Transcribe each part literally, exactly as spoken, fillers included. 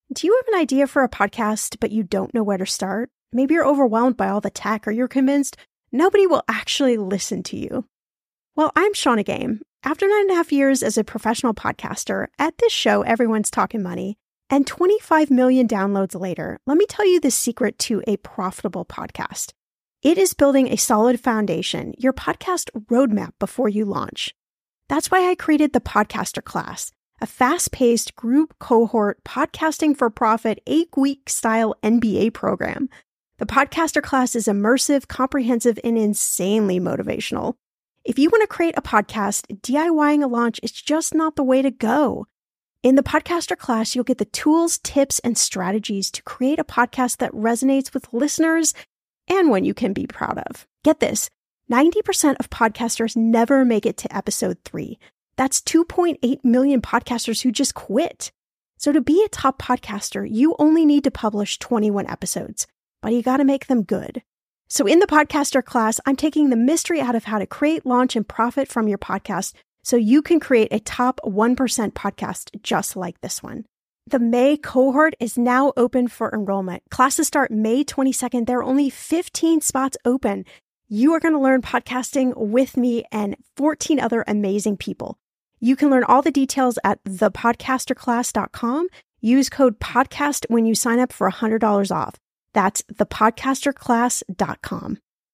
Do you have an idea for a podcast, but you don't know where to start? Maybe you're overwhelmed by all the tech, or you're convinced nobody will actually listen to you. Well, I'm Shannah Game. After nine and a half years as a professional podcaster, at this show, everyone's talking money, and twenty-five million downloads later, let me tell you the secret to a profitable podcast. It is building a solid foundation, your podcast roadmap before you launch. That's why I created the Podcaster Class, a fast-paced group cohort podcasting for profit eight-week style M B A program. The Podcaster Class is immersive, comprehensive, and insanely motivational. If you want to create a podcast, DIYing a launch is just not the way to go. In the Podcaster Class, you'll get the tools, tips, and strategies to create a podcast that resonates with listeners and one you can be proud of. Get this, ninety percent of podcasters never make it to episode three. That's two point eight million podcasters who just quit. So to be a top podcaster, you only need to publish twenty-one episodes, but you got to make them good. So in the Podcaster Class, I'm taking the mystery out of how to create, launch, and profit from your podcast so you can create a top one percent podcast just like this one. The May cohort is now open for enrollment. Classes start May twenty-second. There are only fifteen spots open. You are going to learn podcasting with me and fourteen other amazing people. You can learn all the details at the podcaster class dot com. Use code PODCAST when you sign up for one hundred dollars off. That's the podcaster class dot com.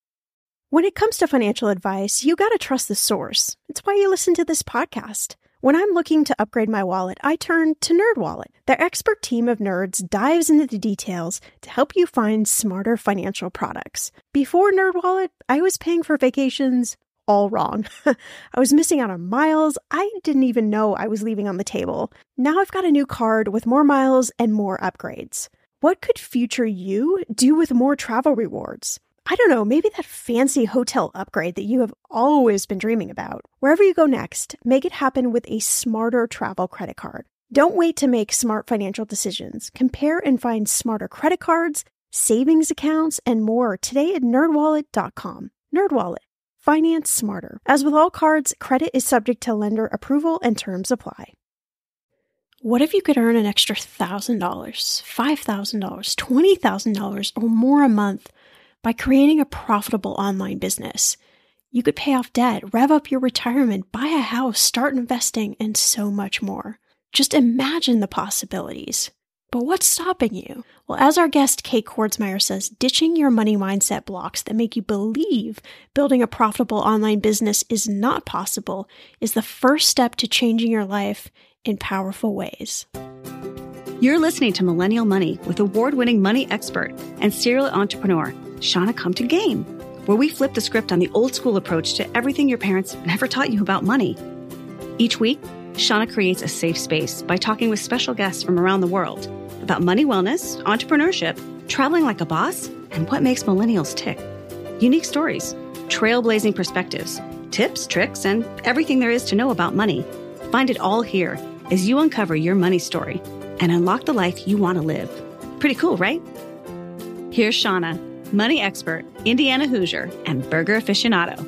When it comes to financial advice, you got to trust the source. It's why you listen to this podcast. When I'm looking to upgrade my wallet, I turn to NerdWallet. Their expert team of nerds dives into the details to help you find smarter financial products. Before NerdWallet, I was paying for vacations all wrong. I was missing out on miles I didn't even know I was leaving on the table. Now I've got a new card with more miles and more upgrades. What could future you do with more travel rewards? I don't know, maybe that fancy hotel upgrade that you have always been dreaming about. Wherever you go next, make it happen with a smarter travel credit card. Don't wait to make smart financial decisions. Compare and find smarter credit cards, savings accounts, and more today at nerd wallet dot com. NerdWallet. Finance smarter. As with all cards, credit is subject to lender approval and terms apply. What if you could earn an extra one thousand dollars, five thousand dollars, twenty thousand dollars, or more a month by creating a profitable online business? You could pay off debt, rev up your retirement, buy a house, start investing, and so much more. Just imagine the possibilities. But what's stopping you? Well, as our guest Kate Kordsmeier says, ditching your money mindset blocks that make you believe building a profitable online business is not possible is the first step to changing your life in powerful ways. You're listening to Millennial Money with award-winning money expert and serial entrepreneur, Shannah Come to Game, where we flip the script on the old-school approach to everything your parents never taught you about money. Each week, Shannah creates a safe space by talking with special guests from around the world about money wellness, entrepreneurship, traveling like a boss, and what makes millennials tick. Unique stories, trailblazing perspectives, tips, tricks, and everything there is to know about money. Find it all here as you uncover your money story and unlock the life you want to live. Pretty cool, right? Here's Shannah, money expert, Indiana Hoosier, and burger aficionado.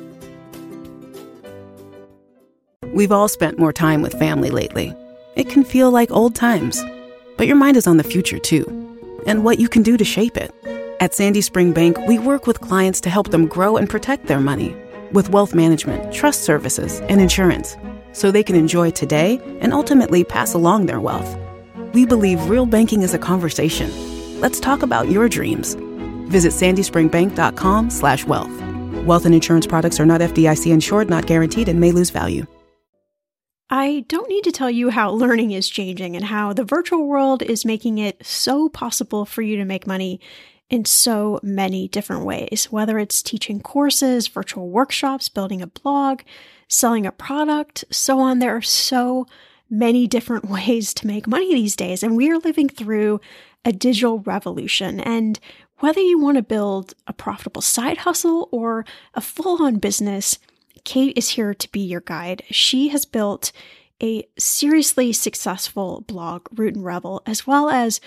We've all spent more time with family lately. It can feel like old times, but your mind is on the future too, and what you can do to shape it. At Sandy Spring Bank, we work with clients to help them grow and protect their money with wealth management, trust services, and insurance, so they can enjoy today and ultimately pass along their wealth. We believe real banking is a conversation. Let's talk about your dreams. Visit sandy spring bank dot com slash wealth. Wealth and insurance products are not F D I C insured, not guaranteed, and may lose value. I don't need to tell you how learning is changing and how the virtual world is making it so possible for you to make money in so many different ways, whether it's teaching courses, virtual workshops, building a blog, selling a product, so on. There are so many different ways to make money these days, and we are living through a digital revolution. And whether you want to build a profitable side hustle or a full-on business, Kate is here to be your guide. She has built a seriously successful blog, Root and Rebel, as well as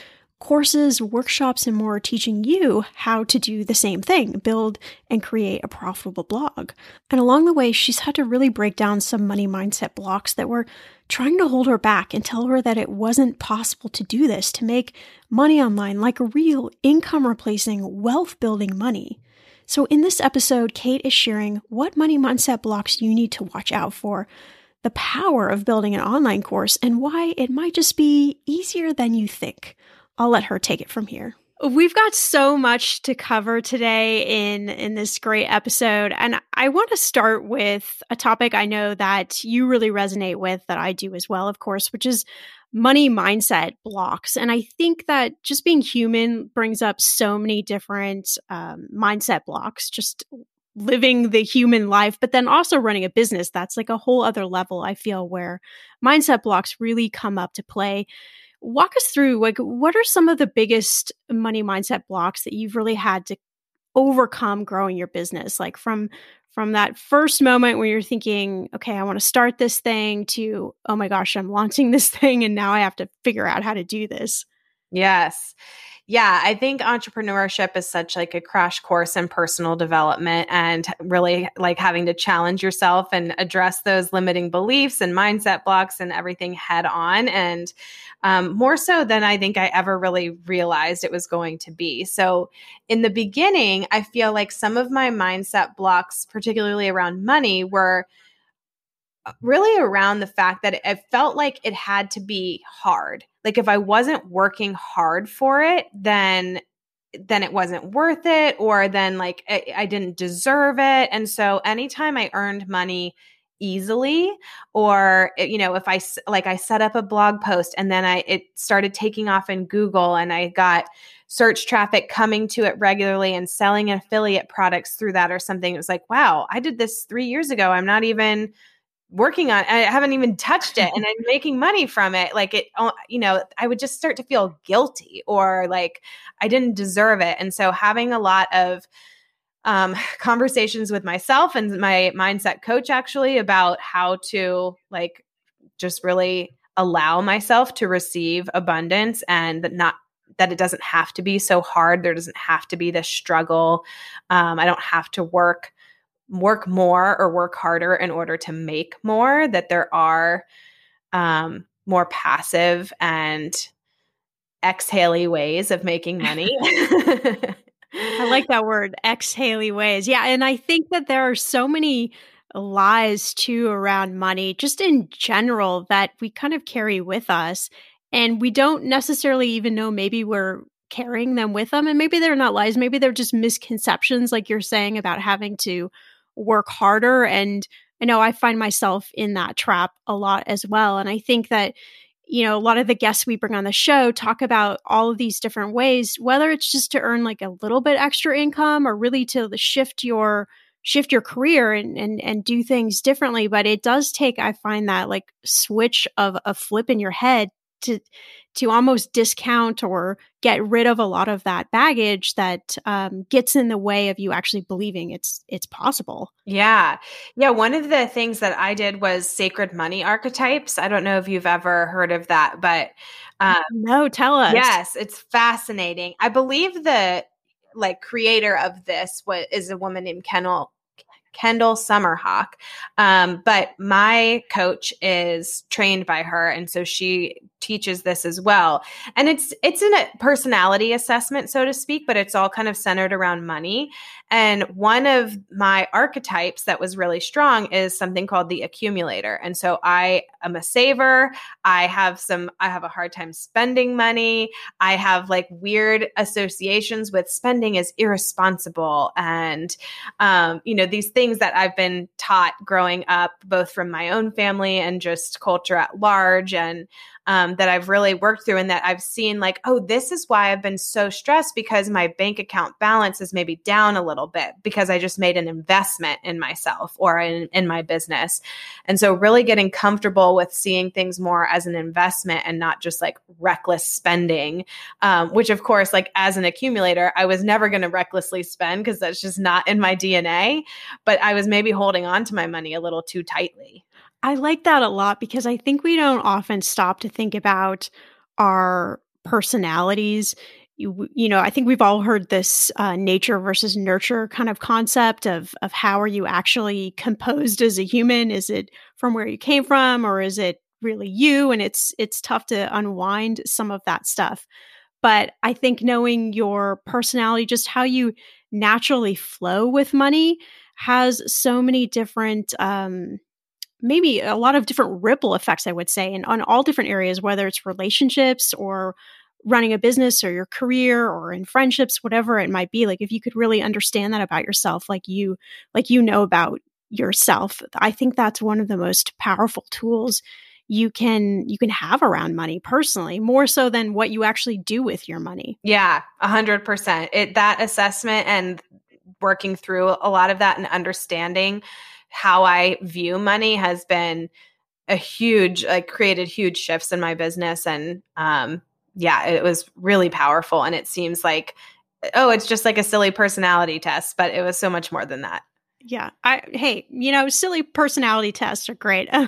courses, workshops, and more teaching you how to do the same thing, build and create a profitable blog. And along the way, she's had to really break down some money mindset blocks that were trying to hold her back and tell her that it wasn't possible to do this, to make money online like real income replacing, wealth building money. So in this episode, Kate is sharing what money mindset blocks you need to watch out for, the power of building an online course, and why it might just be easier than you think. I'll let her take it from here. We've got so much to cover today in, in this great episode. And I want to start with a topic I know that you really resonate with, that I do as well, of course, which is money mindset blocks. And I think that just being human brings up so many different um, mindset blocks, just living the human life, but then also running a business. That's like a whole other level, I feel, where mindset blocks really come up to play. Walk us through, like, what are some of the biggest money mindset blocks that you've really had to overcome growing your business? Like from, from that first moment where you're thinking, okay, I want to start this thing, to, oh my gosh, I'm launching this thing and now I have to figure out how to do this. Yes. Yeah, I think entrepreneurship is such like a crash course in personal development, and really like having to challenge yourself and address those limiting beliefs and mindset blocks and everything head on. And um, more so than I think I ever really realized it was going to be. So in the beginning, I feel like some of my mindset blocks, particularly around money, were really around the fact that it felt like it had to be hard. Like if I wasn't working hard for it, then then it wasn't worth it, or then like I, I didn't deserve it. And so anytime I earned money easily, or you know, if I like I set up a blog post and then I it started taking off in Google and I got search traffic coming to it regularly and selling affiliate products through that or something, it was like, wow, I did this three years ago. I'm not even working on, I haven't even touched it and I'm making money from it. Like it, you know, I would just start to feel guilty, or like I didn't deserve it. And so having a lot of um, conversations with myself and my mindset coach actually about how to like just really allow myself to receive abundance, and that not that it doesn't have to be so hard. There doesn't have to be this struggle. Um, I don't have to work work more or work harder in order to make more, that there are um, more passive and exhaley ways of making money. I like that word, exhaley ways. Yeah. And I think that there are so many lies too around money, just in general, that we kind of carry with us. And we don't necessarily even know maybe we're carrying them with them. And maybe they're not lies. Maybe they're just misconceptions, like you're saying, about having to work harder. And I know I find myself in that trap a lot as well. And I think that, you know, a lot of the guests we bring on the show talk about all of these different ways, whether it's just to earn like a little bit extra income, or really to shift your shift your career and and and do things differently. But it does take, I find, that like switch of a flip in your head to to almost discount or get rid of a lot of that baggage that um, gets in the way of you actually believing it's it's possible. Yeah. Yeah. One of the things that I did was sacred money archetypes. I don't know if you've ever heard of that, but um, no, tell us. Yes, it's fascinating. I believe the like creator of this was, is a woman named Kendall Kendall Summerhawk. Um, but my coach is trained by her. And so she teaches this as well. And it's, it's in a personality assessment, so to speak, but it's all kind of centered around money. And one of my archetypes that was really strong is something called the accumulator. And so I am a saver. I have some, I have a hard time spending money. I have like weird associations with spending as irresponsible. And, um, you know, these things that I've been taught growing up, both from my own family and just culture at large, and Um, that I've really worked through, and that I've seen like, oh, this is why I've been so stressed, because my bank account balance is maybe down a little bit because I just made an investment in myself or in, in my business. And so really getting comfortable with seeing things more as an investment and not just like reckless spending, um, which of course, like as an accumulator, I was never going to recklessly spend because that's just not in my D N A, but I was maybe holding on to my money a little too tightly. I like that a lot, because I think we don't often stop to think about our personalities. You, you know, I think we've all heard this uh, nature versus nurture kind of concept of of how are you actually composed as a human? Is it from where you came from, or is it really you? And it's it's tough to unwind some of that stuff. But I think knowing your personality, just how you naturally flow with money, has so many different, um, maybe a lot of different ripple effects, I would say, and on all different areas, whether it's relationships or running a business or your career or in friendships, whatever it might be. Like if you could really understand that about yourself, like you, like you know about yourself, I think that's one of the most powerful tools you can you can have around money personally, more so than what you actually do with your money. Yeah, a hundred percent. It that assessment and working through a lot of that and understanding how I view money has been a huge, like created huge shifts in my business. And um, yeah, it was really powerful. And it seems like, oh, it's just like a silly personality test, but it was so much more than that. Yeah. I, hey, you know, silly personality tests are great. uh,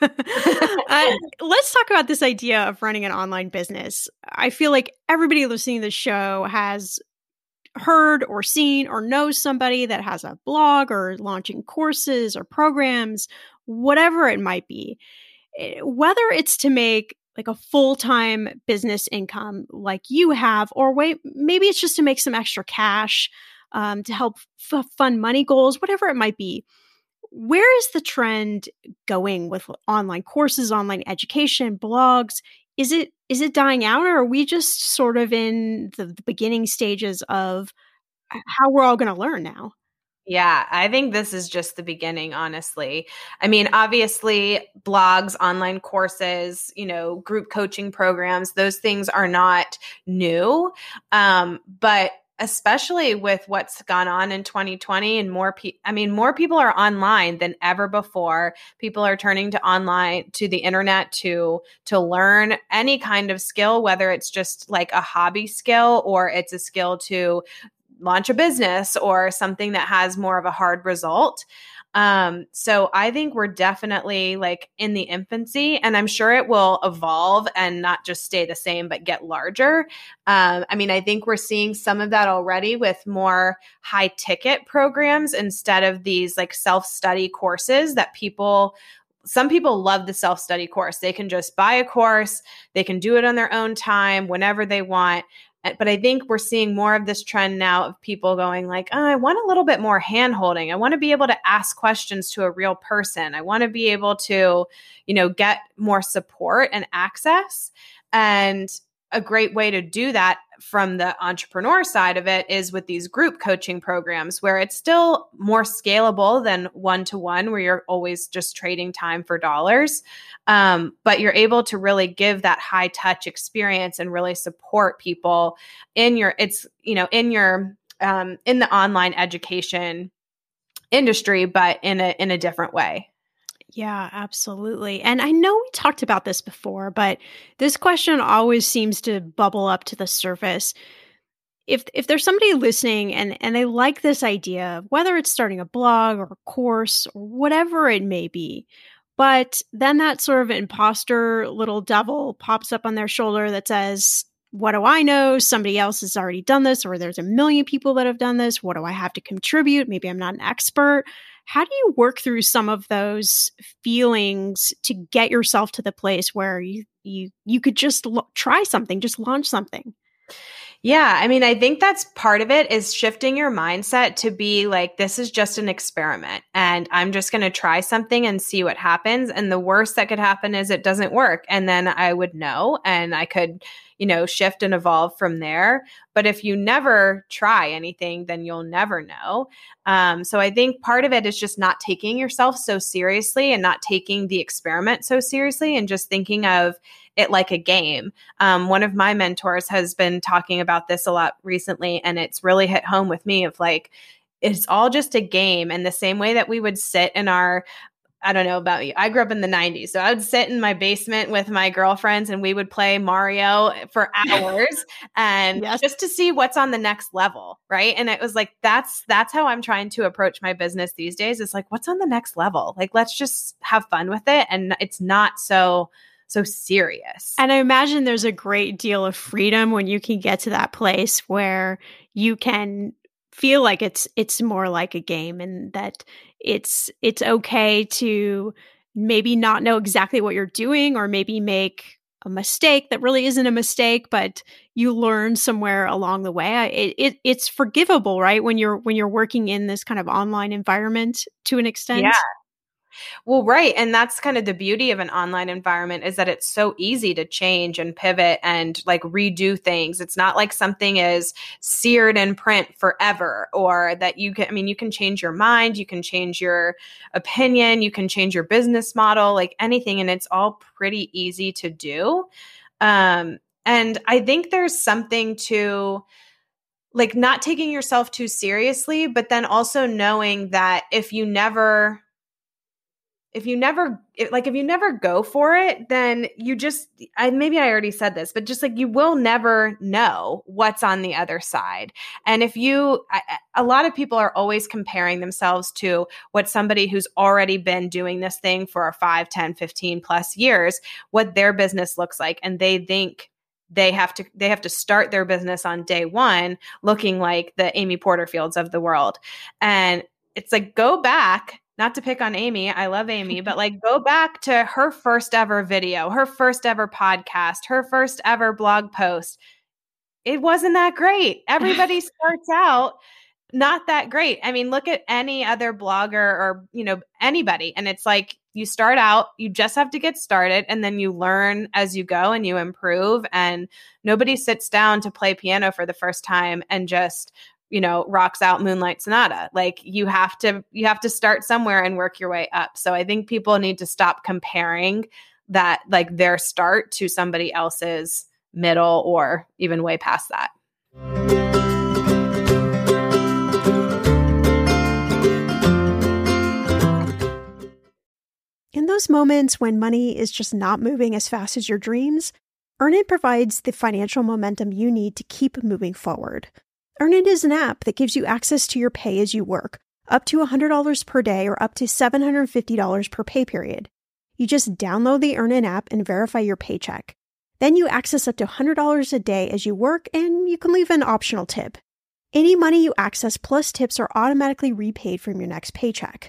let's talk about this idea of running an online business. I feel like everybody listening to the show has heard or seen or knows somebody that has a blog or launching courses or programs, whatever it might be. Whether it's to make like a full-time business income like you have, or wait, maybe it's just to make some extra cash um, to help f- fund money goals, whatever it might be. Where is the trend going with online courses, online education, blogs? Is it is it dying out, or are we just sort of in the, the beginning stages of how we're all going to learn now? Yeah, I think this is just the beginning, honestly. I mean, obviously, blogs, online courses, you know, group coaching programs, those things are not new. Um, but especially with what's gone on in twenty twenty and more people, I mean, more people are online than ever before. People are turning to online, to the internet to, to learn any kind of skill, whether it's just like a hobby skill or it's a skill to launch a business or something that has more of a hard result. Um, so I think we're definitely like in the infancy, and I'm sure it will evolve and not just stay the same, but get larger. Um, I mean, I think we're seeing some of that already with more high ticket programs instead of these like self-study courses that people Some people love the self-study course. They can just buy a course. They can do it on their own time, whenever they want. But I think we're seeing more of this trend now of people going like, oh, I want a little bit more hand-holding. I want to be able to ask questions to a real person. I want to be able to, you know, get more support and access. And a great way to do that from the entrepreneur side of it is with these group coaching programs where it's still more scalable than one-to-one, where you're always just trading time for dollars. Um, but you're able to really give that high touch experience and really support people in your, it's, you know, in your, um, in the online education industry, but in a, in a different way. Yeah, absolutely. And I know we talked about this before, but this question always seems to bubble up to the surface. If if there's somebody listening and, and they like this idea, whether it's starting a blog or a course or whatever it may be, but then that sort of imposter little devil pops up on their shoulder that says, what do I know? Somebody else has already done this, or there's a million people that have done this. What do I have to contribute? Maybe I'm not an expert. How do you work through some of those feelings to get yourself to the place where you you you could just lo- try something, just launch something? Yeah, I mean, I think that's part of it, is shifting your mindset to be like, this is just an experiment and I'm just going to try something and see what happens. And the worst that could happen is it doesn't work. And then I would know, and I could, you know, shift and evolve from there. But if you never try anything, then you'll never know. Um, so I think part of it is just not taking yourself so seriously and not taking the experiment so seriously, and just thinking of it like a game. Um, one of my mentors has been talking about this a lot recently, and it's really hit home with me of like, it's all just a game. And the same way that we would sit in our, I don't know about you, I grew up in the nineties. So I would sit in my basement with my girlfriends and we would play Mario for hours and Yes. just to see what's on the next level. Right. And it was like, that's, that's how I'm trying to approach my business these days. It's like, what's on the next level? Like, let's just have fun with it. And it's not so so serious. And I imagine there's a great deal of freedom when you can get to that place where you can feel like it's it's more like a game, and that it's it's okay to maybe not know exactly what you're doing, or maybe make a mistake that really isn't a mistake, but you learn somewhere along the way. It, it it's forgivable, right? When you're when you're working in this kind of online environment to an extent. Yeah. Well, right. And that's kind of the beauty of an online environment, is that it's so easy to change and pivot and like redo things. It's not like something is seared in print forever, or that you can, I mean, you can change your mind, you can change your opinion, you can change your business model, like anything. And it's all pretty easy to do. Um, and I think there's something to like not taking yourself too seriously, but then also knowing that if you never If you never, like, if you never go for it, then you just, I, maybe I already said this, but just like, you will never know what's on the other side. And if you, I, a lot of people are always comparing themselves to what somebody who's already been doing this thing for five, ten, fifteen plus years, what their business looks like. And they think they have to, they have to start their business on day one looking like the Amy Porterfields of the world. And it's like, go back. Not to pick on Amy, I love Amy, but like go back to her first ever video, her first ever podcast, her first ever blog post. It wasn't that great. Everybody starts out not that great. I mean, look at any other blogger or, you know, anybody. And it's like you start out, you just have to get started, and then you learn as you go and you improve. And nobody sits down to play piano for the first time and just you know, rocks out Moonlight Sonata. Like you have to, you have to start somewhere and work your way up. So I think people need to stop comparing that, like their start to somebody else's middle or even way past that. In those moments when money is just not moving as fast as your dreams, Earnin provides the financial momentum you need to keep moving forward. Earnin is an app that gives you access to your pay as you work, up to one hundred dollars per day or up to seven hundred fifty dollars per pay period. You just download the Earnin app and verify your paycheck. Then you access up to one hundred dollars a day as you work, and you can leave an optional tip. Any money you access plus tips are automatically repaid from your next paycheck.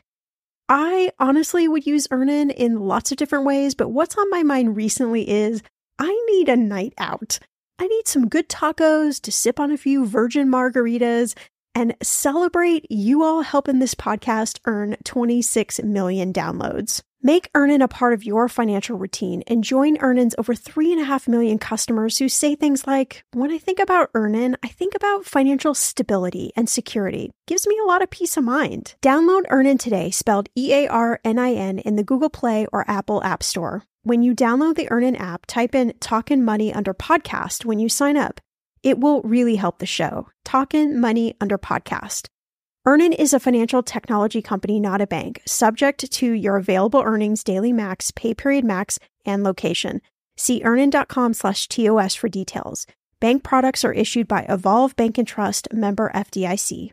I honestly would use Earnin in lots of different ways, but what's on my mind recently is I need a night out. I need some good tacos to sip on a few virgin margaritas and celebrate you all helping this podcast earn twenty-six million downloads. Make Earnin a part of your financial routine and join Earnin's over three and a half million customers who say things like, when I think about Earnin, I think about financial stability and security. Gives me a lot of peace of mind. Download Earnin today, spelled E A R N I N, in the Google Play or Apple App Store. When you download the Earnin app, type in Talkin' Money under podcast when you sign up. It will really help the show. Talkin' Money under podcast. Earnin is a financial technology company, not a bank, subject to your available earnings, daily max, pay period max, and location. See earnin.com slash TOS for details. Bank products are issued by Evolve Bank and Trust, member F D I C.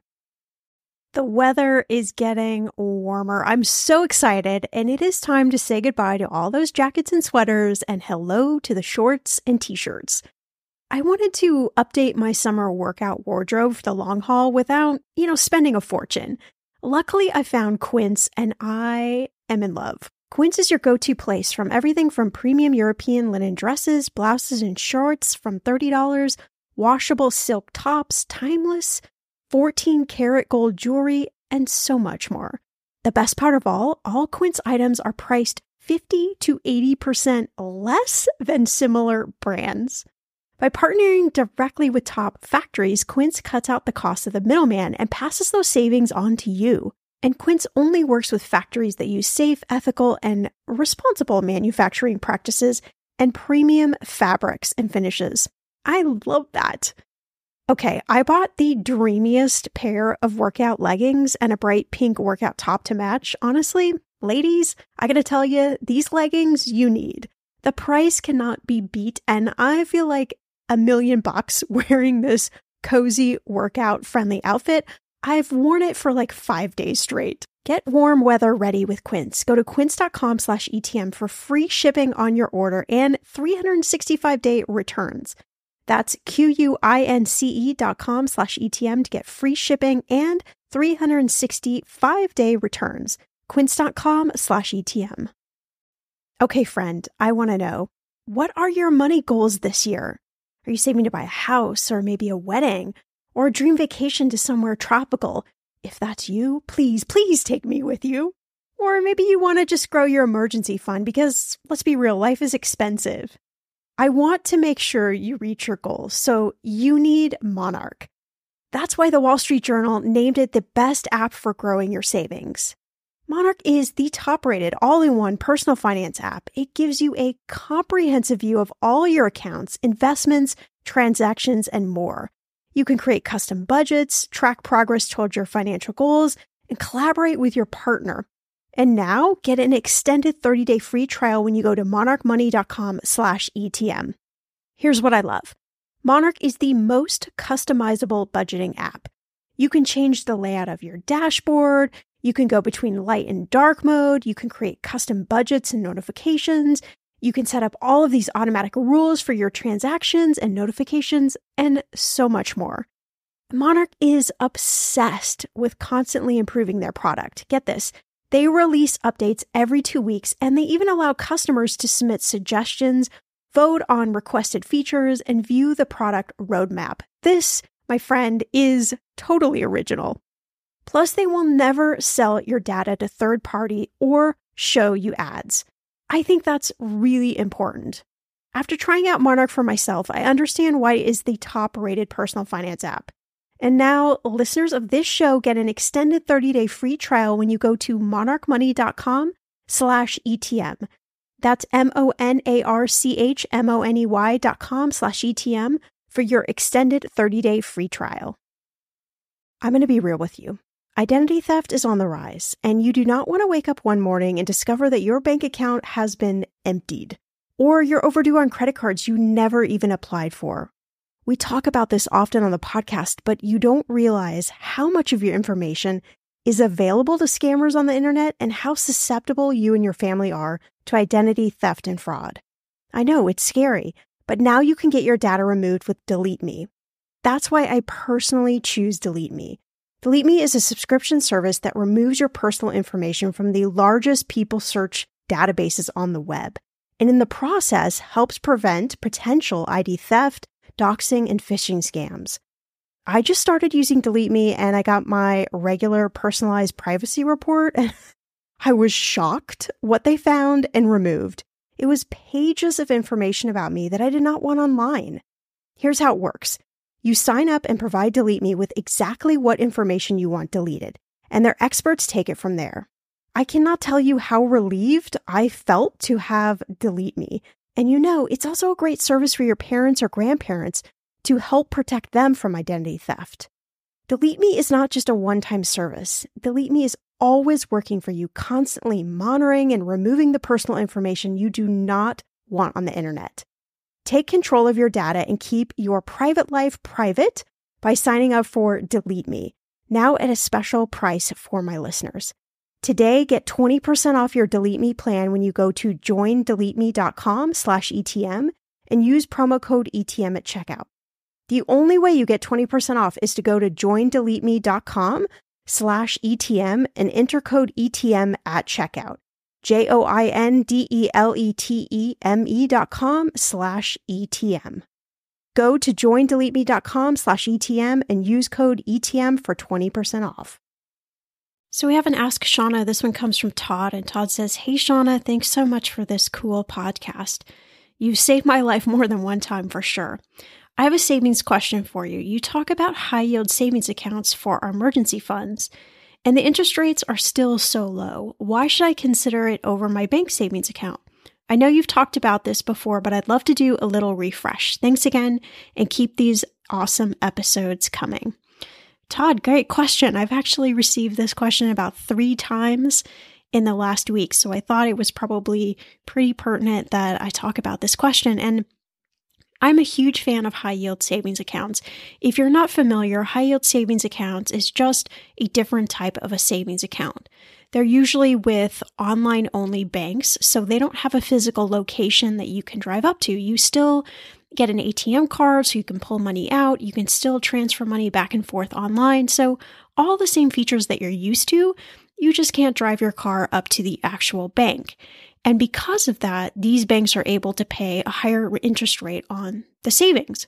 The weather is getting warmer. I'm so excited, and it is time to say goodbye to all those jackets and sweaters and hello to the shorts and t-shirts. I wanted to update my summer workout wardrobe for the long haul without, you know, spending a fortune. Luckily, I found Quince, and I am in love. Quince is your go-to place from everything from premium European linen dresses, blouses, and shorts from thirty dollars, washable silk tops, timeless fourteen karat gold jewelry, and so much more. The best part of all, all Quince items are priced fifty to eighty percent less than similar brands. By partnering directly with top factories, Quince cuts out the cost of the middleman and passes those savings on to you. And Quince only works with factories that use safe, ethical, and responsible manufacturing practices and premium fabrics and finishes. I love that. Okay, I bought the dreamiest pair of workout leggings and a bright pink workout top to match. Honestly, ladies, I gotta tell you, these leggings you need. The price cannot be beat, and I feel like a million bucks wearing this cozy workout friendly outfit. I've worn it for like five days straight. Get warm weather ready with Quince. Go to quince.com slash ETM for free shipping on your order and three hundred sixty-five day returns. That's Q-U-I-N-C-E dot com slash ETM to get free shipping and three hundred sixty-five day returns. Quince.com slash ETM. Okay, friend, I want to know, what are your money goals this year? Are you saving to buy a house or maybe a wedding or a dream vacation to somewhere tropical? If that's you, please, please take me with you. Or maybe you want to just grow your emergency fund because, let's be real, life is expensive. I want to make sure you reach your goals, so you need Monarch. That's why the Wall Street Journal named it the best app for growing your savings. Monarch is the top-rated all-in-one personal finance app. It gives you a comprehensive view of all your accounts, investments, transactions, and more. You can create custom budgets, track progress towards your financial goals, and collaborate with your partner. And now, get an extended thirty day free trial when you go to monarchmoney.com slash ETM. Here's what I love. Monarch is the most customizable budgeting app. You can change the layout of your dashboard. You can go between light and dark mode. You can create custom budgets and notifications. You can set up all of these automatic rules for your transactions and notifications, and so much more. Monarch is obsessed with constantly improving their product. Get this, they release updates every two weeks, and they even allow customers to submit suggestions, vote on requested features, and view the product roadmap. This, my friend, is totally original. Plus, they will never sell your data to third party or show you ads. I think that's really important. After trying out Monarch for myself, I understand why it is the top-rated personal finance app. And now, listeners of this show get an extended thirty day free trial when you go to monarchmoney.com slash ETM. That's M-O-N-A-R-C-H-M-O-N-E-Y dot com slash ETM for your extended thirty day free trial. I'm going to be real with you. Identity theft is on the rise, and you do not want to wake up one morning and discover that your bank account has been emptied, or you're overdue on credit cards you never even applied for. We talk about this often on the podcast, but you don't realize how much of your information is available to scammers on the internet and how susceptible you and your family are to identity theft and fraud. I know, it's scary, but now you can get your data removed with Delete Me. That's why I personally choose Delete Me. Delete Me is a subscription service that removes your personal information from the largest people search databases on the web, and in the process helps prevent potential I D theft, doxing, and phishing scams. I just started using Delete Me and I got my regular personalized privacy report, and I was shocked what they found and removed. It was pages of information about me that I did not want online. Here's how it works. You sign up and provide Delete Me with exactly what information you want deleted, and their experts take it from there. I cannot tell you how relieved I felt to have Delete Me. And you know, it's also a great service for your parents or grandparents to help protect them from identity theft. Delete Me is not just a one-time service. Delete Me is always working for you, constantly monitoring and removing the personal information you do not want on the internet. Take control of your data and keep your private life private by signing up for Delete Me, now at a special price for my listeners. Today, get twenty percent off your Delete Me plan when you go to joindeleteme.com slash ETM and use promo code E T M at checkout. The only way you get twenty percent off is to go to joindeleteme.com slash ETM and enter code E T M at checkout. J-O-I-N-D-E-L-E-T-E-M-E dot com slash ETM. Go to joindeleteme.com slash ETM and use code E T M for twenty percent off. So we have an Ask Shauna. This one comes from Todd, and Todd says, "Hey Shauna, thanks so much for this cool podcast. You saved my life more than one time for sure. I have a savings question for you. You talk about high yield savings accounts for our emergency funds, and the interest rates are still so low. Why should I consider it over my bank savings account? I know you've talked about this before, but I'd love to do a little refresh. Thanks again, and keep these awesome episodes coming." Todd, great question. I've actually received this question about three times in the last week, so I thought it was probably pretty pertinent that I talk about this question. And I'm a huge fan of high yield savings accounts. If you're not familiar, high yield savings accounts is just a different type of a savings account. They're usually with online only banks, so they don't have a physical location that you can drive up to. You still get an A T M card so you can pull money out. You can still transfer money back and forth online. So all the same features that you're used to, you just can't drive your car up to the actual bank. And because of that, these banks are able to pay a higher interest rate on the savings.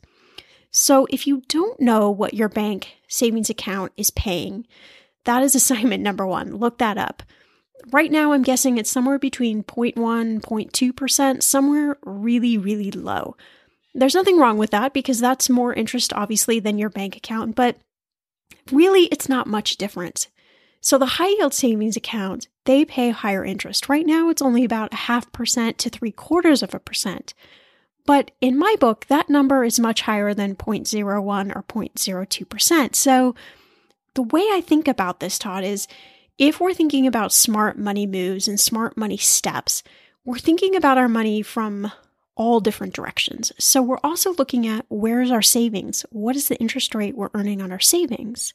So if you don't know what your bank savings account is paying, that is assignment number one. Look that up. Right now, I'm guessing it's somewhere between zero point one, zero point two percent, somewhere really, really low. There's nothing wrong with that because that's more interest, obviously, than your bank account, but really, it's not much different. So the high yield savings account, they pay higher interest. Right now, it's only about a half percent to three quarters of a percent. But in my book, that number is much higher than zero point zero one or zero point zero two percent. So the way I think about this, Todd, is if we're thinking about smart money moves and smart money steps, we're thinking about our money from all different directions. So we're also looking at where's our savings? What is the interest rate we're earning on our savings?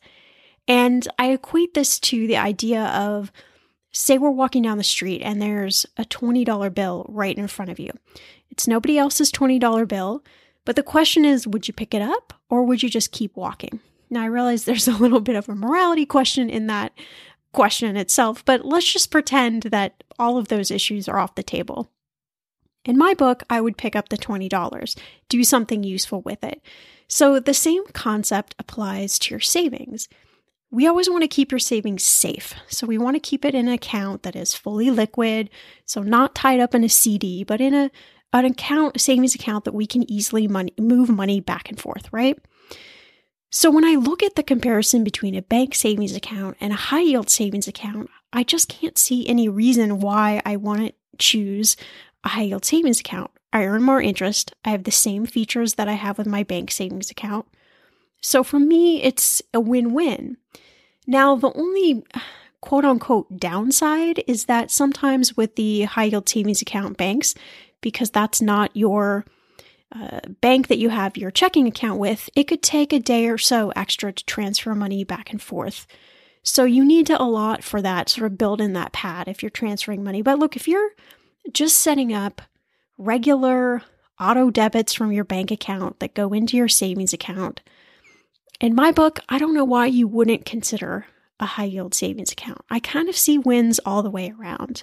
And I equate this to the idea of, say we're walking down the street and there's a twenty dollar bill right in front of you. It's nobody else's twenty dollar bill, but the question is, would you pick it up or would you just keep walking? Now, I realize there's a little bit of a morality question in that question itself, but let's just pretend that all of those issues are off the table. In my book, I would pick up the twenty dollars, do something useful with it. So the same concept applies to your savings. We always want to keep your savings safe. So we want to keep it in an account that is fully liquid, so not tied up in a C D, but in a an account, a savings account that we can easily money, move money back and forth, right? So when I look at the comparison between a bank savings account and a high yield savings account, I just can't see any reason why I want to choose a high yield savings account. I earn more interest. I have the same features that I have with my bank savings account. So for me, it's a win-win. Now, the only quote unquote downside is that sometimes with the high yield savings account banks, because that's not your uh, bank that you have your checking account with, it could take a day or so extra to transfer money back and forth. So you need to allot for that, sort of build in that pad if you're transferring money. But look, if you're just setting up regular auto debits from your bank account that go into your savings account, in my book, I don't know why you wouldn't consider a high yield savings account. I kind of see wins all the way around.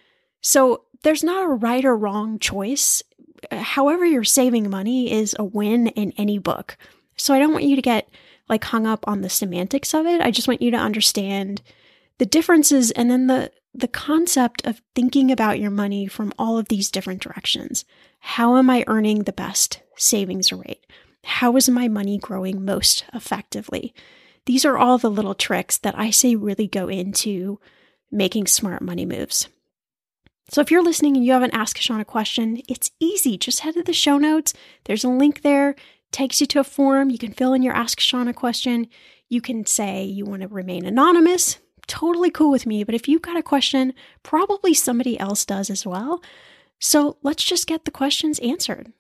So there's not a right or wrong choice. However you're saving money is a win in any book. So I don't want you to get like hung up on the semantics of it. I just want you to understand the differences and then the the concept of thinking about your money from all of these different directions. How am I earning the best savings rate? How is my money growing most effectively? These are all the little tricks that I say really go into making smart money moves. So if you're listening and you have an Ask Sean a question, it's easy. Just head to the show notes. There's a link there, takes you to a form. You can fill in your Ask Sean a question. You can say you want to remain anonymous. Totally cool with me. But if you've got a question, probably somebody else does as well. So let's just get the questions answered.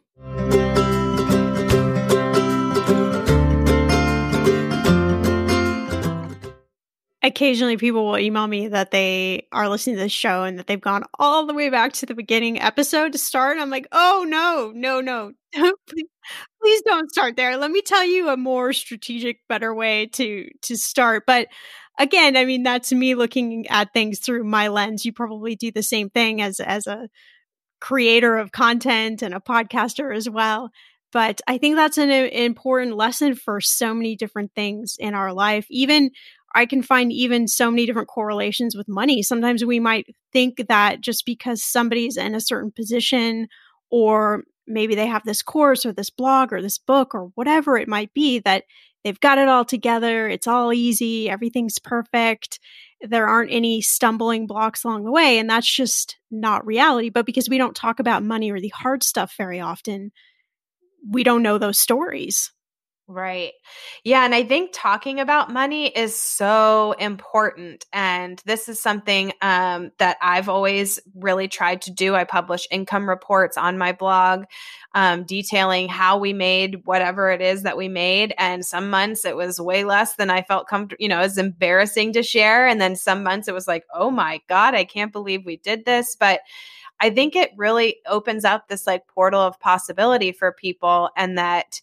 Occasionally people will email me that they are listening to the show and that they've gone all the way back to the beginning episode to start. I'm like, oh, no, no, no. please, please don't start there. Let me tell you a more strategic, better way to to start. But again, I mean, that's me looking at things through my lens. You probably do the same thing as, as a creator of content and a podcaster as well. But I think that's an, an important lesson for so many different things in our life. Even I can find even so many different correlations with money. Sometimes we might think that just because somebody's in a certain position, or maybe they have this course or this blog or this book or whatever it might be, that they've got it all together. It's all easy. Everything's perfect. There aren't any stumbling blocks along the way. And that's just not reality. But because we don't talk about money or the hard stuff very often, we don't know those stories. Right. Yeah. And I think talking about money is so important. And this is something um, that I've always really tried to do. I publish income reports on my blog um, detailing how we made whatever it is that we made. And some months it was way less than I felt comfortable, you know, it was embarrassing to share. And then some months it was like, oh my God, I can't believe we did this. But I think it really opens up this like portal of possibility for people, and that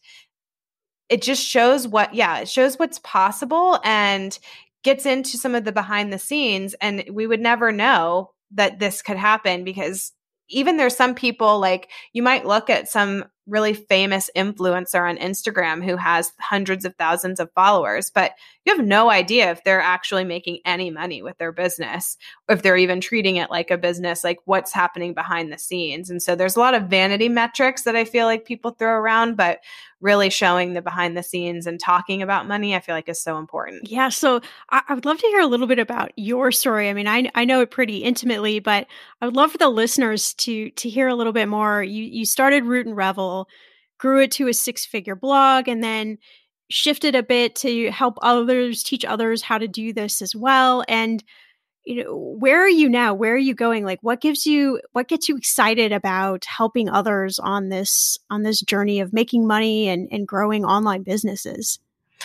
it just shows what, yeah, it shows what's possible and gets into some of the behind the scenes. And we would never know that this could happen, because even there's some people, like you might look at some really famous influencer on Instagram who has hundreds of thousands of followers, but you have no idea if they're actually making any money with their business, or if they're even treating it like a business, like what's happening behind the scenes. And so there's a lot of vanity metrics that I feel like people throw around, but really showing the behind the scenes and talking about money, I feel like is so important. Yeah. So I, I would love to hear a little bit about your story. I mean, I I know it pretty intimately, but I would love for the listeners to to hear a little bit more. You you started Root and Revel, grew it to a six figure blog, and then shifted a bit to help others, teach others how to do this as well. And you know, where are you now? Where are you going? Like, what gives you, what gets you excited about helping others on this, on this journey of making money and, and growing online businesses?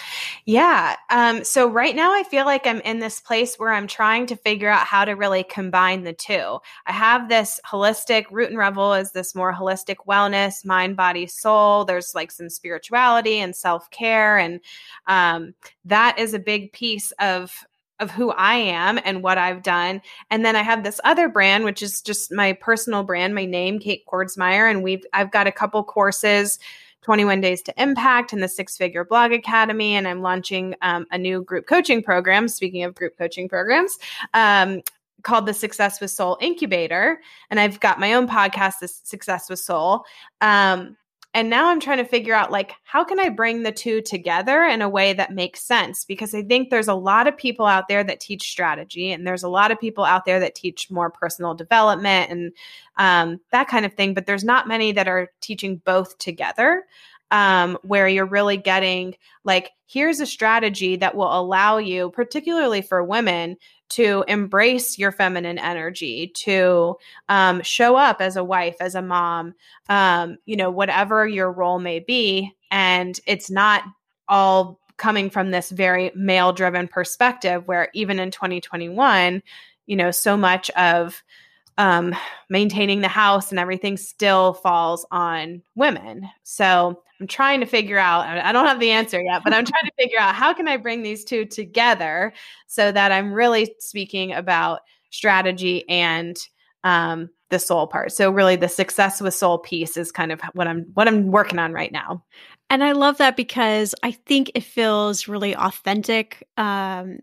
Yeah. Um, so right now I feel like I'm in this place where I'm trying to figure out how to really combine the two. I have this holistic, Root and Revel is this more holistic wellness, mind, body, soul. There's like some spirituality and self-care. And um, that is a big piece of of who I am and what I've done. And then I have this other brand, which is just my personal brand, my name, Kate Kordsmeyer. And we've, I've got a couple courses, twenty-one Days to Impact and the Six Figure Blog Academy. And I'm launching um, a new group coaching program. Speaking of group coaching programs, um, called the Success with Soul Incubator. And I've got my own podcast, the Success with Soul. Um, And now I'm trying to figure out, like, how can I bring the two together in a way that makes sense? Because I think there's a lot of people out there that teach strategy, and there's a lot of people out there that teach more personal development and um, that kind of thing. But there's not many that are teaching both together, um, where you're really getting, like, here's a strategy that will allow you, particularly for women, to embrace your feminine energy, to um, show up as a wife, as a mom, um, you know, whatever your role may be. And it's not all coming from this very male-driven perspective, where even in twenty twenty-one, you know, so much of um, maintaining the house and everything still falls on women. So I'm trying to figure out, I don't have the answer yet, but I'm trying to figure out how can I bring these two together so that I'm really speaking about strategy and um, the soul part. So really the Success with Soul piece is kind of what I'm, what I'm working on right now. And I love that because I think it feels really authentic. Um,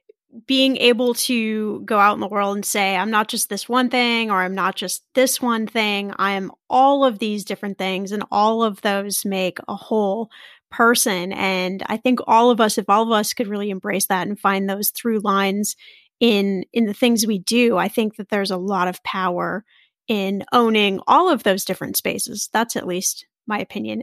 being able to go out in the world and say, I'm not just this one thing, or I'm not just this one thing. I am all of these different things, and all of those make a whole person. And I think all of us, if all of us could really embrace that and find those through lines in, in the things we do, I think that there's a lot of power in owning all of those different spaces. That's at least my opinion.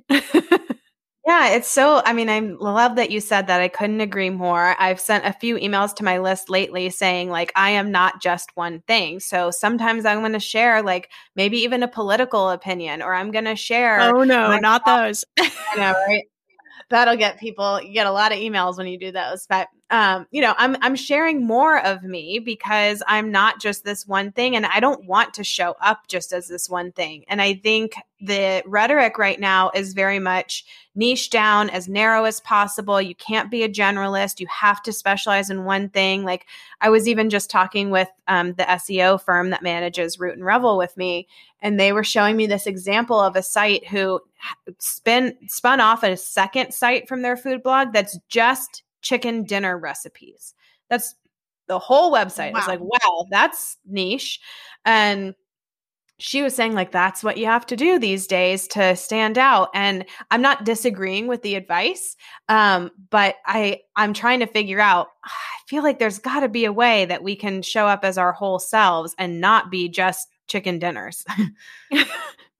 Yeah, it's so, I mean, I love that you said that. I couldn't agree more. I've sent a few emails to my list lately saying, like, I am not just one thing. So sometimes I'm going to share, like, maybe even a political opinion, or I'm going to share. Oh, no, not those. I know, right? That'll get people, you get a lot of emails when you do those. But, um, you know, I'm, I'm sharing more of me because I'm not just this one thing, and I don't want to show up just as this one thing. And I think the rhetoric right now is very much niche down, as narrow as possible. You can't be a generalist. You have to specialize in one thing. Like, I was even just talking with um, the S E O firm that manages Root and Revel with me, and they were showing me this example of a site who spin, spun off a second site from their food blog that's just chicken dinner recipes. That's the whole website. Wow. I was like, wow, that's niche. And she was saying, like, that's what you have to do these days to stand out. And I'm not disagreeing with the advice, um, but I, I'm trying to figure out, I feel like there's got to be a way that we can show up as our whole selves and not be just chicken dinners.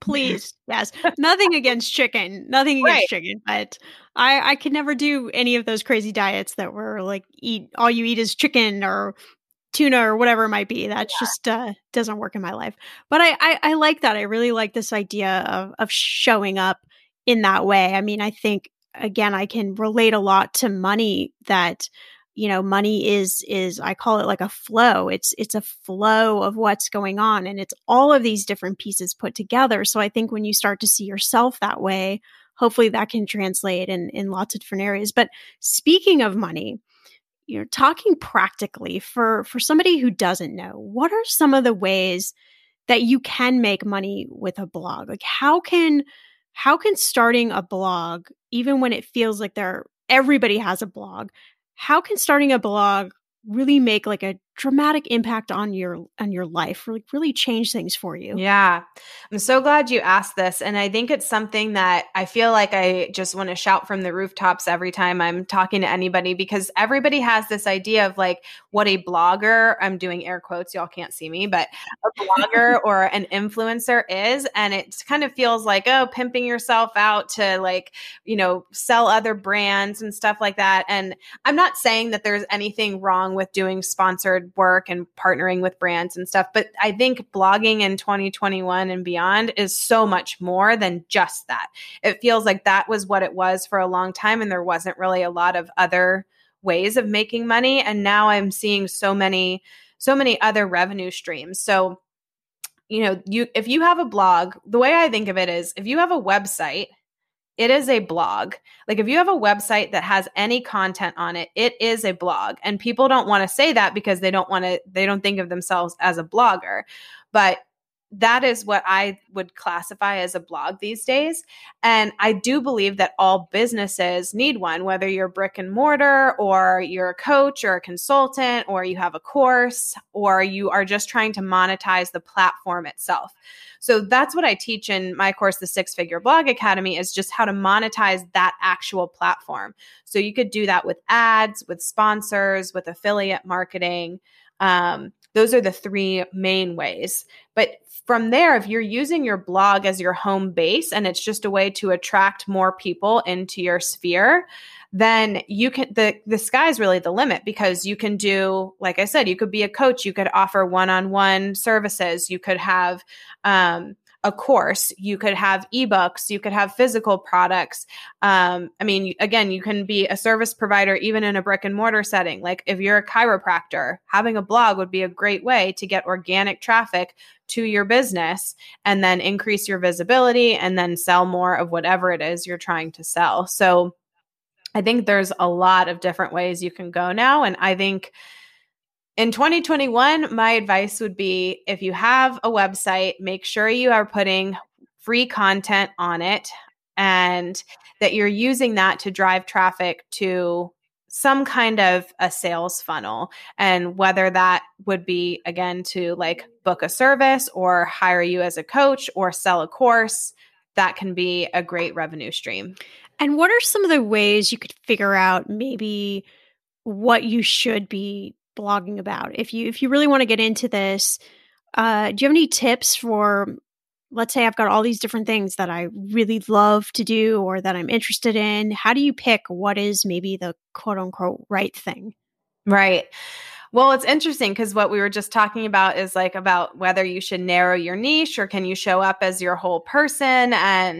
please. Yes. Nothing against chicken. Nothing against Right. chicken. But I, I could never do any of those crazy diets that were like eat all you eat is chicken or tuna or whatever it might be. That's Yeah. just uh, doesn't work in my life. But I, I, I like that. I really like this idea of of showing up in that way. I mean, I think again, I can relate a lot to money that, you know, money is, is, I call it like a flow. It's, it's a flow of what's going on, and it's all of these different pieces put together. So I think when you start to see yourself that way, hopefully that can translate in, in lots of different areas. But speaking of money, you're talking practically for, for somebody who doesn't know, what are some of the ways that you can make money with a blog? Like how can, how can starting a blog, even when it feels like there, everybody has a blog, how can starting a blog really make like a dramatic impact on your on your life, really really change things for you? Yeah. I'm so glad you asked this. And I think it's something that I feel like I just want to shout from the rooftops every time I'm talking to anybody, because everybody has this idea of like what a blogger, I'm doing air quotes, y'all can't see me, but a blogger or an influencer is. And it kind of feels like, oh, pimping yourself out to like, you know, sell other brands and stuff like that. And I'm not saying that there's anything wrong with doing sponsored work and partnering with brands and stuff, but I think blogging in twenty twenty-one and beyond is so much more than just that. It feels like that was what it was for a long time, and there wasn't really a lot of other ways of making money. And now I'm seeing so many, so many other revenue streams. So, you know, you if you have a blog, the way I think of it is if you have a website, it is a blog. Like if you have a website that has any content on it, it is a blog. And people don't want to say that because they don't want to, they don't think of themselves as a blogger. But that is what I would classify as a blog these days. And I do believe that all businesses need one, whether you're brick and mortar or you're a coach or a consultant or you have a course or you are just trying to monetize the platform itself. So that's what I teach in my course, the Six Figure Blog Academy, is just how to monetize that actual platform. So you could do that with ads, with sponsors, with affiliate marketing. Um, those are the three main ways. But from there, if you're using your blog as your home base and it's just a way to attract more people into your sphere, then you can, the, the sky's really the limit, because you can do, like I said, you could be a coach, you could offer one-on-one services, you could have, um, a course, you could have ebooks, you could have physical products. Um, I mean, again, you can be a service provider even in a brick and mortar setting. Like if you're a chiropractor, having a blog would be a great way to get organic traffic to your business and then increase your visibility and then sell more of whatever it is you're trying to sell. So I think there's a lot of different ways you can go now. And I think in twenty twenty-one, my advice would be if you have a website, make sure you are putting free content on it and that you're using that to drive traffic to some kind of a sales funnel. And whether that would be, again, to like book a service or hire you as a coach or sell a course, that can be a great revenue stream. And what are some of the ways you could figure out maybe what you should be blogging about? If you if you really want to get into this, uh, do you have any tips for, let's say I've got all these different things that I really love to do or that I'm interested in. How do you pick what is maybe the quote unquote right thing? Right. Well, it's interesting because what we were just talking about is like about whether you should narrow your niche or can you show up as your whole person. And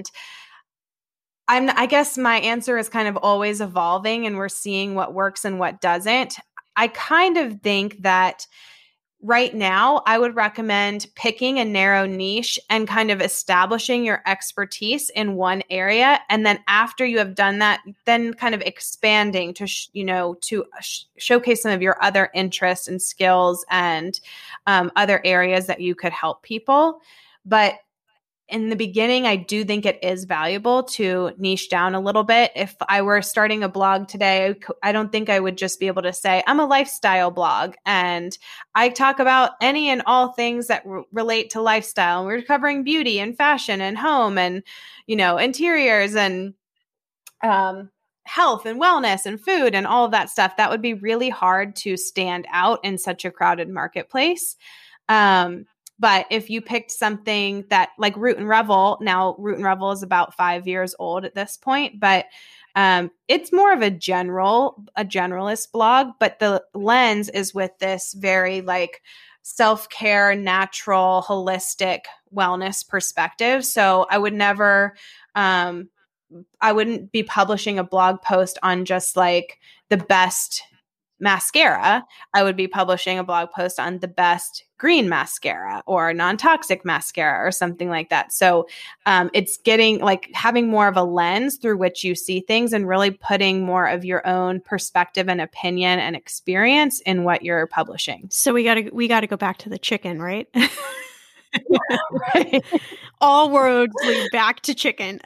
I'm, I guess my answer is kind of always evolving and we're seeing what works and what doesn't. I kind of think that right now, I would recommend picking a narrow niche and kind of establishing your expertise in one area. And then after you have done that, then kind of expanding to, sh- you know, to sh- showcase some of your other interests and skills and um, other areas that you could help people. But in the beginning, I do think it is valuable to niche down a little bit. If I were starting a blog today, I don't think I would just be able to say, I'm a lifestyle blog and I talk about any and all things that r- relate to lifestyle. And we're covering beauty and fashion and home and, you know, interiors and um, health and wellness and food and all of that stuff. That would be really hard to stand out in such a crowded marketplace. Um, But if you picked something that like Root and Revel, now Root and Revel is about five years old at this point, but um, it's more of a general, a generalist blog, but the lens is with this very like self-care, natural, holistic wellness perspective. So I would never, um, I wouldn't be publishing a blog post on just like the best mascara. I would be publishing a blog post on the best green mascara or non-toxic mascara or something like that. So um, it's getting like having more of a lens through which you see things and really putting more of your own perspective and opinion and experience in what you're publishing. So we got to we got to go back to the chicken, right? Right. All roads lead back to chicken.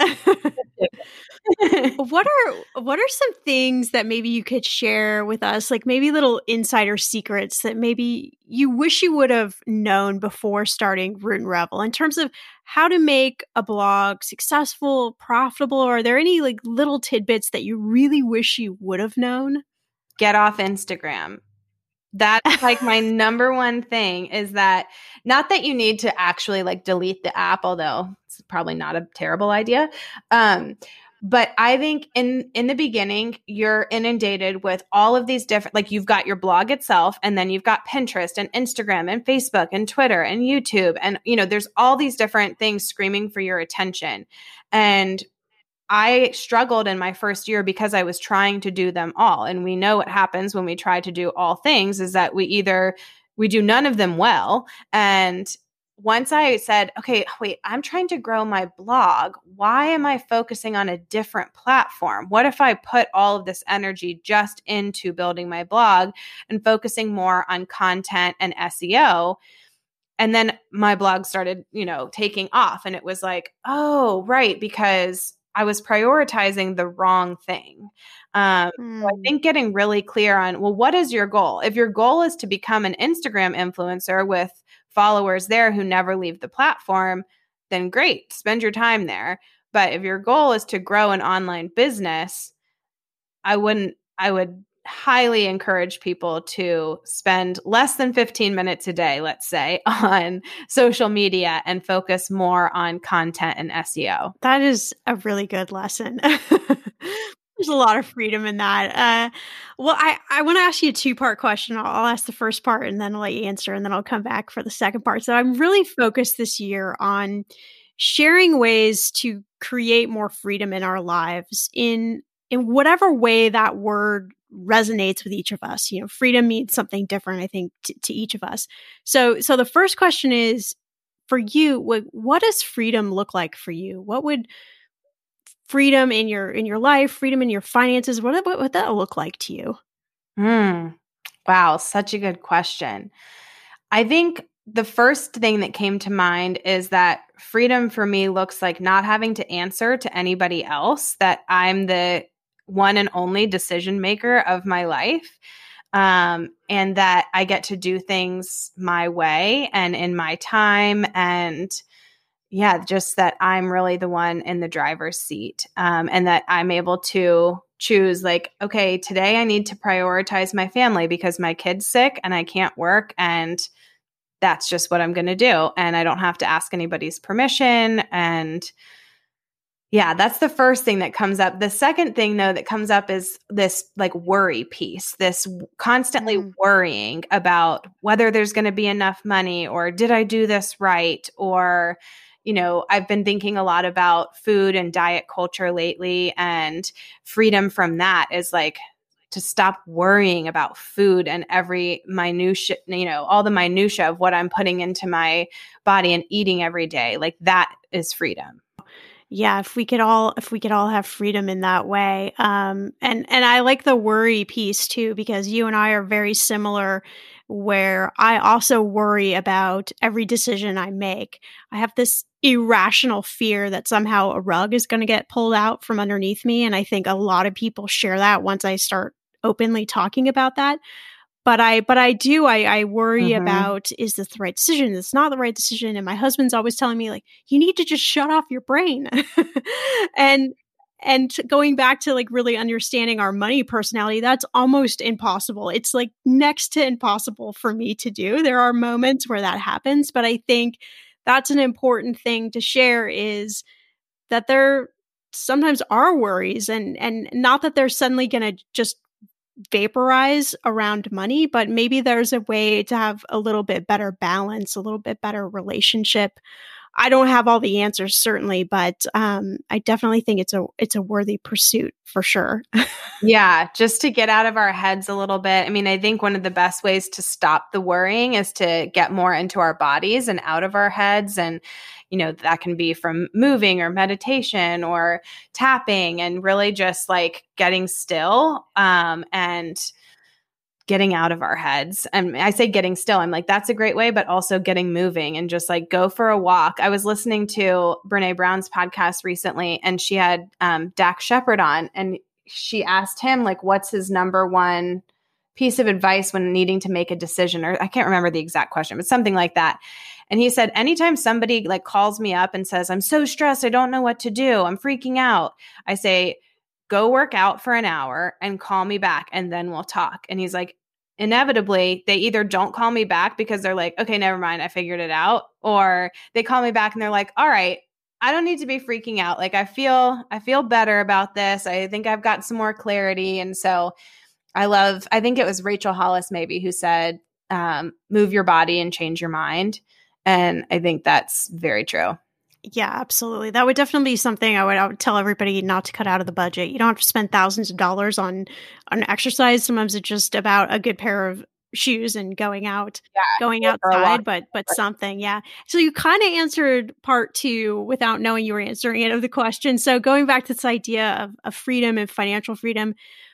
What are what are some things that maybe you could share with us, like maybe little insider secrets that maybe you wish you would have known before starting Root and Revel in terms of how to make a blog successful, profitable? Or are there any like little tidbits that you really wish you would have known? Get off Instagram. That's like my number one thing is that not that you need to actually like delete the app, although it's probably not a terrible idea. Um, but I think in, in the beginning, you're inundated with all of these different, like you've got your blog itself, and then you've got Pinterest and Instagram and Facebook and Twitter and YouTube. And, you know, there's all these different things screaming for your attention. And I struggled in my first year because I was trying to do them all. And we know what happens when we try to do all things is that we either, we do none of them well. And once I said, okay, wait, I'm trying to grow my blog. Why am I focusing on a different platform? What if I put all of this energy just into building my blog and focusing more on content and S E O? And then my blog started, you know, taking off. And it was like, oh, right, because I was prioritizing the wrong thing. Um, mm. So I think getting really clear on, well, what is your goal? If your goal is to become an Instagram influencer with followers there who never leave the platform, then great, spend your time there. But if your goal is to grow an online business, I wouldn't, I would highly encourage people to spend less than fifteen minutes a day, let's say, on social media and focus more on content and S E O. That is a really good lesson. There's a lot of freedom in that. Uh, well, I, I want to ask you a two-part question. I'll, I'll ask the first part and then I'll let you answer, and then I'll come back for the second part. So I'm really focused this year on sharing ways to create more freedom in our lives in in whatever way that word resonates with each of us. You know, freedom means something different, I think, t- to each of us. So, so the first question is for you, what, what does freedom look like for you? What would freedom in your, in your life, freedom in your finances, what, what would that look like to you? Mm. Wow. Such a good question. I think the first thing that came to mind is that freedom for me looks like not having to answer to anybody else, that I'm the one and only decision maker of my life. Um, and that I get to do things my way and in my time. And yeah, just that I'm really the one in the driver's seat. Um, and that I'm able to choose like, okay, today I need to prioritize my family because my kid's sick and I can't work. And that's just what I'm going to do. And I don't have to ask anybody's permission. And yeah, that's the first thing that comes up. The second thing, though, that comes up is this like worry piece, this constantly mm. worrying about whether there's going to be enough money, or did I do this right? Or, you know, I've been thinking a lot about food and diet culture lately, and freedom from that is like to stop worrying about food and every minutia, you know, all the minutia of what I'm putting into my body and eating every day. Like that is freedom. Yeah, if we could all if we could all have freedom in that way. Um, and and I like the worry piece too, because you and I are very similar, where I also worry about every decision I make. I have this irrational fear that somehow a rug is going to get pulled out from underneath me. And I think a lot of people share that once I start openly talking about that. But I, but I do, I, I worry mm-hmm. about, is this the right decision? It's not the right decision. And my husband's always telling me like, you need to just shut off your brain. and, and going back to like really understanding our money personality, that's almost impossible. It's like next to impossible for me to do. There are moments where that happens, but I think that's an important thing to share, is that there sometimes are worries, and and not that they're suddenly going to just vaporize around money, but maybe there's a way to have a little bit better balance, a little bit better relationship. I don't have all the answers, certainly, but um, I definitely think it's a it's a worthy pursuit for sure. Yeah, just to get out of our heads a little bit. I mean, I think one of the best ways to stop the worrying is to get more into our bodies and out of our heads. And, you know, that can be from moving or meditation or tapping, and really just like getting still um, and getting out of our heads. And I say getting still, I'm like, that's a great way, but also getting moving and just like go for a walk. I was listening to Brene Brown's podcast recently, and she had um, Dax Shepard on, and she asked him like, what's his number one piece of advice when needing to make a decision? Or I can't remember the exact question, but something like that. And he said, anytime somebody like calls me up and says, I'm so stressed, I don't know what to do, I'm freaking out, I say, go work out for an hour and call me back, and then we'll talk. And he's like, inevitably, they either don't call me back because they're like, okay, never mind, I figured it out. Or they call me back and they're like, all right, I don't need to be freaking out. Like, I feel, I feel better about this. I think I've got some more clarity. And so I love, I think it was Rachel Hollis maybe who said, um, move your body and change your mind. And I think that's very true. Yeah, absolutely. That would definitely be something I would, I would tell everybody not to cut out of the budget. You don't have to spend thousands of dollars on, on exercise. Sometimes it's just about a good pair of shoes and going out, yeah, going outside, but, but something. Yeah. So you kind of answered part two without knowing you were answering it of the question. So going back to this idea of, of freedom and financial freedom,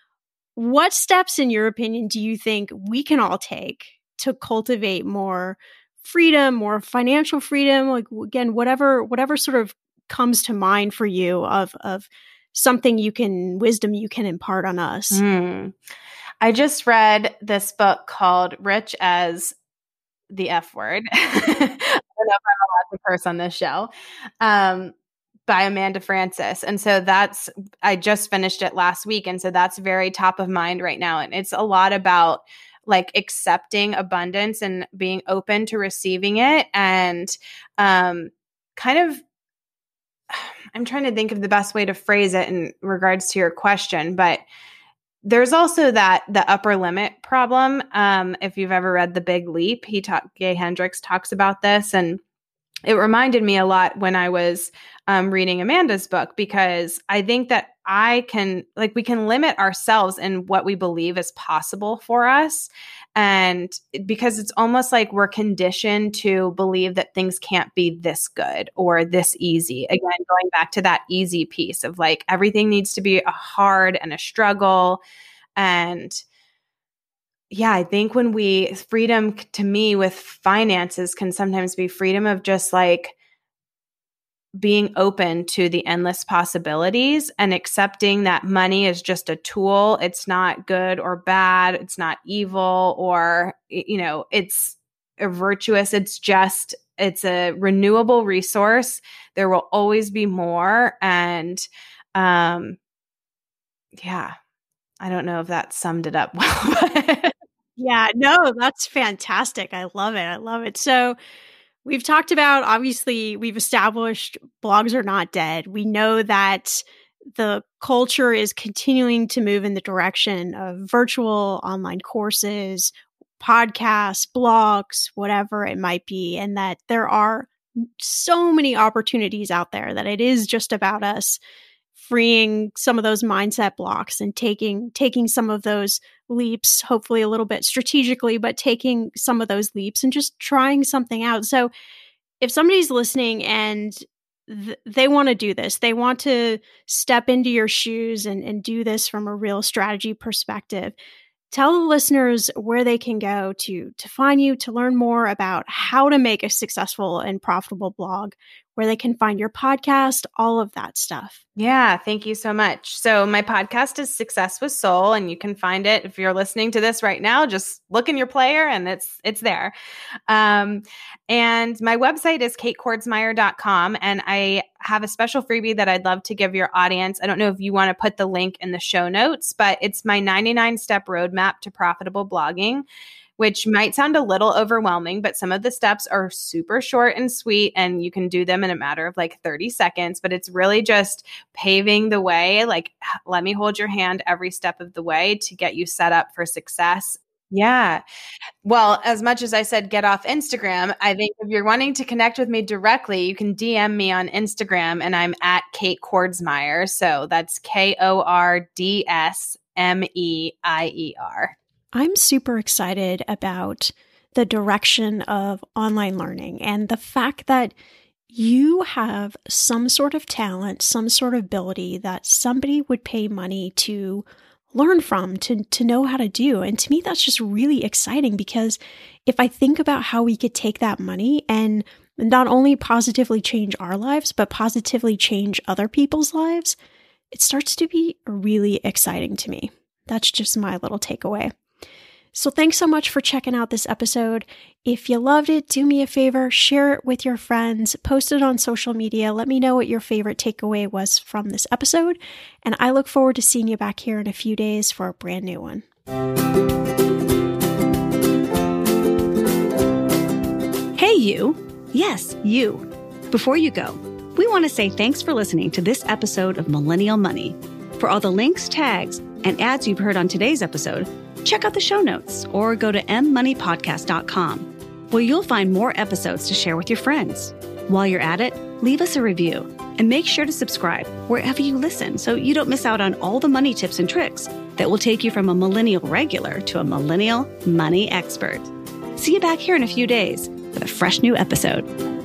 what steps, in your opinion, do you think we can all take to cultivate more freedom, more financial freedom? Like, again, whatever, whatever sort of comes to mind for you of, of something you can, wisdom you can impart on us. Mm. I just read this book called Rich as the F Word. I don't know if I'm allowed to curse on this show. Um, by Amanda Frances. And so that's, I just finished it last week. And so that's very top of mind right now. And it's a lot about like accepting abundance and being open to receiving it. And um, kind of, I'm trying to think of the best way to phrase it in regards to your question, but there's also that the upper limit problem. Um, if you've ever read The Big Leap, he talk, Gay Hendricks talks about this, and it reminded me a lot when I was um, reading Amanda's book, because I think that I can, like, we can limit ourselves in what we believe is possible for us. And because it's almost like we're conditioned to believe that things can't be this good or this easy. Again, going back to that easy piece of like, everything needs to be a hard and a struggle. And yeah, I think when we, freedom to me with finances can sometimes be freedom of just like being open to the endless possibilities and accepting that money is just a tool. It's not good or bad. It's not evil or, you know, it's a virtuous. It's just, it's a renewable resource. There will always be more. And um, yeah, I don't know if that summed it up well. Yeah, no, that's fantastic. I love it. I love it. So we've talked about, obviously, we've established blogs are not dead. We know that the culture is continuing to move in the direction of virtual online courses, podcasts, blogs, whatever it might be, and that there are so many opportunities out there that it is just about us freeing some of those mindset blocks and taking taking some of those leaps, hopefully a little bit strategically, but taking some of those leaps and just trying something out. So if somebody's listening and th- they want to do this, they want to step into your shoes and, and do this from a real strategy perspective, tell the listeners where they can go to to find you, to learn more about how to make a successful and profitable blog. where they can find your podcast, all of that stuff. Yeah, thank you so much. So my podcast is Success with Soul, and you can find it if you're listening to this right now. Just look in your player, and it's it's there. Um, and my website is kate kordsmeyer dot com, and I have a special freebie that I'd love to give your audience. I don't know if you want to put the link in the show notes, but it's my ninety-nine step roadmap to profitable blogging, which might sound a little overwhelming, but some of the steps are super short and sweet, and you can do them in a matter of like thirty seconds. But it's really just paving the way. Like, let me hold your hand every step of the way to get you set up for success. Yeah. Well, as much as I said, get off Instagram, I think if you're wanting to connect with me directly, you can D M me on Instagram, and I'm at Kate Kordsmeyer. So that's K O R D S M E I E R. I'm super excited about the direction of online learning and the fact that you have some sort of talent, some sort of ability that somebody would pay money to learn from, to, to know how to do. And to me, that's just really exciting, because if I think about how we could take that money and not only positively change our lives, but positively change other people's lives, it starts to be really exciting to me. That's just my little takeaway. So thanks so much for checking out this episode. If you loved it, do me a favor, share it with your friends, post it on social media. Let me know what your favorite takeaway was from this episode. And I look forward to seeing you back here in a few days for a brand new one. Hey, you. Yes, you. Before you go, we want to say thanks for listening to this episode of Millennial Money. For all the links, tags, and ads you've heard on today's episode, check out the show notes or go to m money podcast dot com, where you'll find more episodes to share with your friends. While you're at it, leave us a review and make sure to subscribe wherever you listen so you don't miss out on all the money tips and tricks that will take you from a millennial regular to a millennial money expert. See you back here in a few days with a fresh new episode.